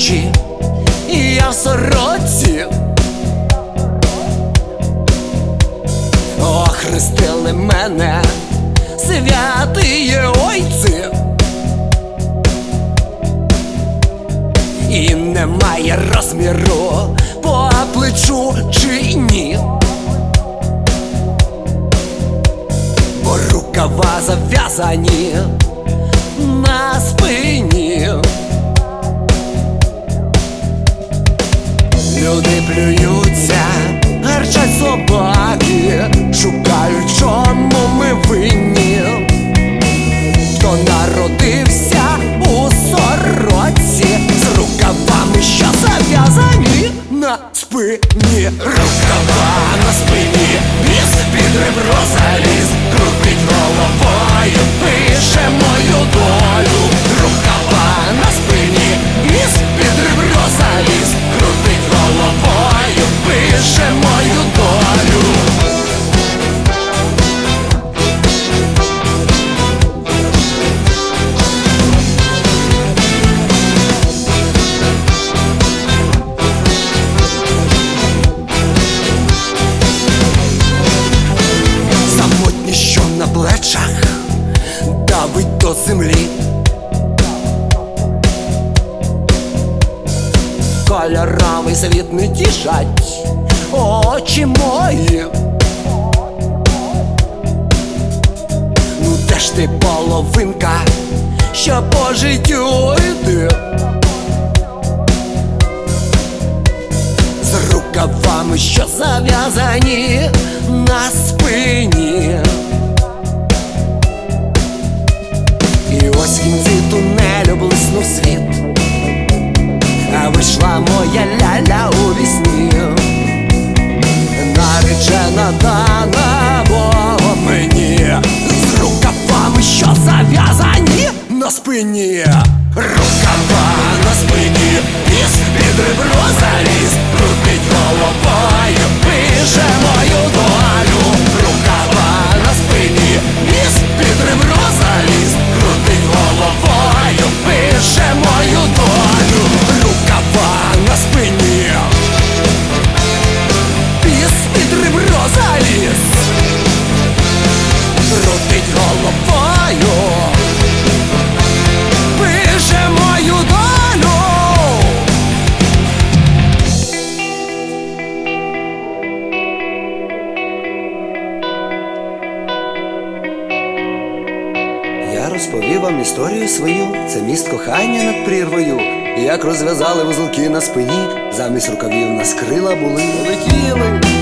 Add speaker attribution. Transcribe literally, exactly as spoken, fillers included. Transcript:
Speaker 1: ночі, я в сорочці. Охрестили мене святиє ойці, і немає розміру по плечу чи ні, бо рукава зав'язані на спині. Люди плюються, гарчать собаки, шукають, чому ми винні. Хто народився у сорочці з рукавами, що зав'язані на спині. Рукава на спині, біс під ребро заліз, крутить головою, пише мою долю. Рукава на спині, біс під ребро заліз, крутить головою, пише мою долю. Самотні, що на плечах давить до землі, кольоровий світ не тішать очі мої. Ну де ж ти, половинка, що по життю йде, з рукавами, що зав'язані на спині. І ось в кінці тунелю блиснув світ, а вийшла моя ляля у вісні. Наречена дана Богом мені, з рукавами, що зав'язані на спині. Рукава на спині, біс під ребро заліз, крутить головою, пише мою долю. Рукава на спині, біс під ребро заліз, крутить головою, пише мою долю. Рукава на спині, біс під ребро заліз, крутить головою, пише мою долю. Я розповів вам історію свою, це міст кохання над прірвою. Як розв'язали вузолки на спині, замість рукавів нас крила були. Полетіли